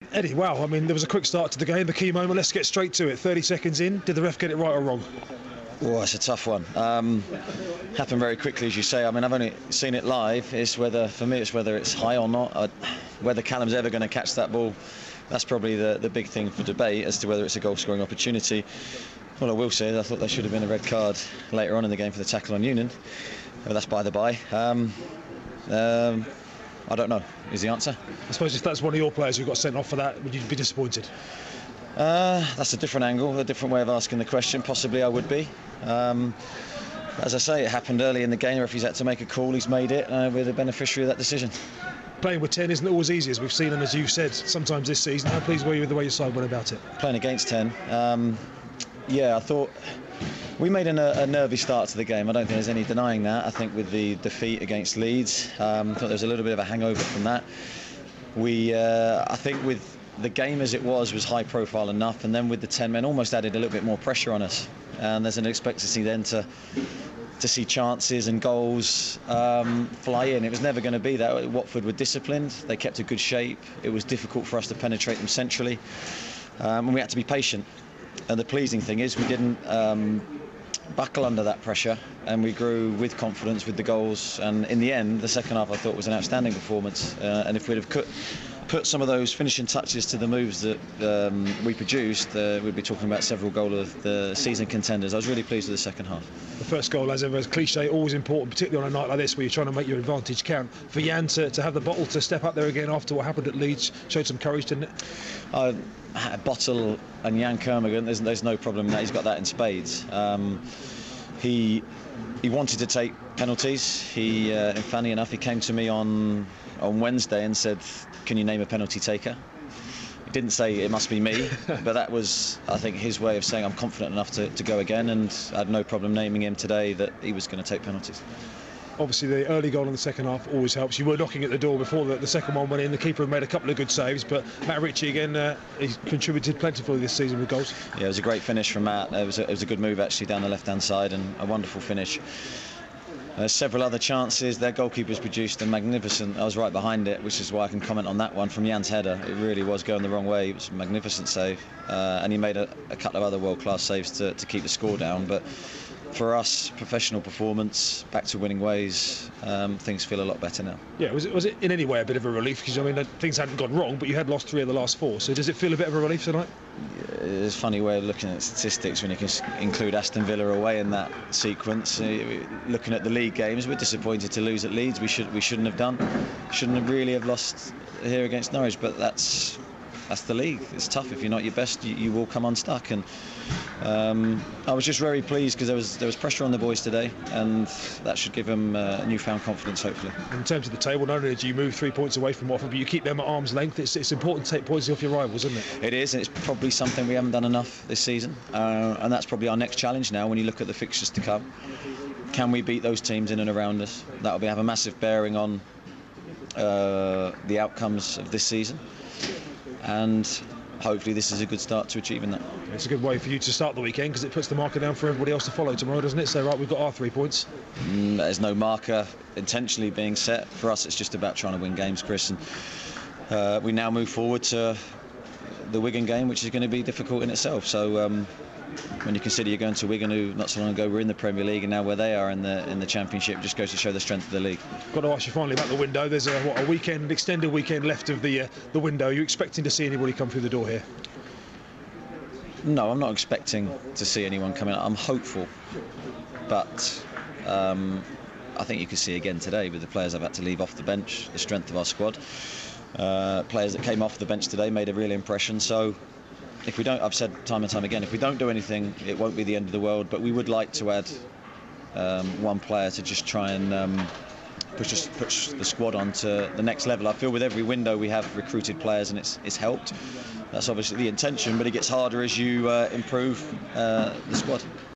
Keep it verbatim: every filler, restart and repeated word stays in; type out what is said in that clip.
Eddie, wow, I mean, there was a quick start to the game, the key moment. Let's get straight to it. thirty seconds in, did the ref get it right or wrong? Oh, it's a tough one. Um, happened very quickly, as you say. I mean, I've only seen it live. It's whether, for me, it's whether it's high or not. Uh, whether Callum's ever going to catch that ball, that's probably the, the big thing for debate as to whether it's a goal-scoring opportunity. Well, I will say is I thought there should have been a red card later on in the game for the tackle on Noonan, but that's by the by. Um, um, I don't know, is the answer. I suppose if that's one of your players who got sent off for that, would you be disappointed? Uh, that's a different angle, a different way of asking the question. Possibly I would be. Um, as I say, it happened early in the game. If he's had to make a call, he's made it. Uh, we're the beneficiary of that decision. Playing with ten isn't always easy, as we've seen, and as you've said, sometimes this season. How pleased were you with the way your side went about it? Playing against ten, um, yeah, I thought we made a, a nervy start to the game. I don't think there's any denying that. I think with the defeat against Leeds, um, I thought there was a little bit of a hangover from that. We, uh, I think with the game as it was, was high profile enough, and then with the ten men almost added a little bit more pressure on us. And there's an expectancy then to to see chances and goals um, fly in. It was never going to be that. Watford were disciplined, they kept a good shape. It was difficult for us to penetrate them centrally, um, and we had to be patient. And the pleasing thing is we didn't um, buckle under that pressure, and we grew with confidence with the goals. And in the end, the second half I thought was an outstanding performance. Uh, and if we'd have cut, put some of those finishing touches to the moves that um, we produced, uh, we'd be talking about several goal of the season contenders. I was really pleased with the second half. The first goal, as ever, is cliche, always important, particularly on a night like this where you're trying to make your advantage count. For Jan to, to have the bottle to step up there again after what happened at Leeds showed some courage, didn't it? Uh, Bottle and Jan Kermigan, there's, there's no problem in that. He's got that in spades. Um, he he wanted to take penalties. He, uh, and funny enough, he came to me on on Wednesday and said, "Can you name a penalty taker?" He didn't say it must be me, but that was, I think, his way of saying I'm confident enough to, to go again, and I had no problem naming him today that he was going to take penalties. Obviously, the early goal in the second half always helps. You were knocking at the door before the, the second one went in. The keeper had made a couple of good saves, but Matt Ritchie again, uh, he's contributed plentifully this season with goals. Yeah, it was a great finish from Matt. It was a, it was a good move actually down the left-hand side, and a wonderful finish. Uh, several other chances. Their goalkeepers produced a magnificent. I was right behind it, which is why I can comment on that one from Jan's header. It really was going the wrong way. It was a magnificent save, uh, and he made a, a couple of other world-class saves to, to keep the score down. But for us, professional performance, back to winning ways, um, things feel a lot better now. Yeah, was it was it in any way a bit of a relief? Because I mean, things hadn't gone wrong, but you had lost three of the last four. So does it feel a bit of a relief tonight? Yeah, it's a funny way of looking at statistics when you can include Aston Villa away in that sequence. Uh, looking at the league games, we're disappointed to lose at Leeds. We should we shouldn't have done. Shouldn't have really have lost here against Norwich. But that's that's the league. It's tough. If you're not your best, you, you will come unstuck. And Um, I was just very pleased because there was there was pressure on the boys today, and that should give them uh, newfound confidence, hopefully. In terms of the table, not only do you move three points away from Watford, but you keep them at arm's length. It's, it's important to take points off your rivals, isn't it? It is, and it's probably something we haven't done enough this season, uh, and that's probably our next challenge now when you look at the fixtures to come. Can we beat those teams in and around us? That will have a massive bearing on uh, the outcomes of this season, and hopefully this is a good start to achieving that. It's a good way for you to start the weekend because it puts the marker down for everybody else to follow tomorrow, doesn't it? So, right, we've got our three points. Mm, there's no marker intentionally being set. For us, it's just about trying to win games, Chris. And uh, we now move forward to the Wigan game, which is going to be difficult in itself. So, um, when you consider you're going to Wigan, who not so long ago were in the Premier League, and now where they are in the in the Championship, it just goes to show the strength of the league. Got to ask you finally about the window. There's a, what, a weekend, extended weekend left of the uh, the window. Are you expecting to see anybody come through the door here? No, I'm not expecting to see anyone coming. I'm hopeful, but um, I think you can see again today with the players I've had to leave off the bench, the strength of our squad. Uh, players that came off the bench today made a real impression. So if we don't, I've said time and time again, if we don't do anything, it won't be the end of the world. But we would like to add um, one player to just try and um, push, us, push the squad on to the next level. I feel with every window we have recruited players, and it's, it's helped. That's obviously the intention, but it gets harder as you uh, improve uh, the squad.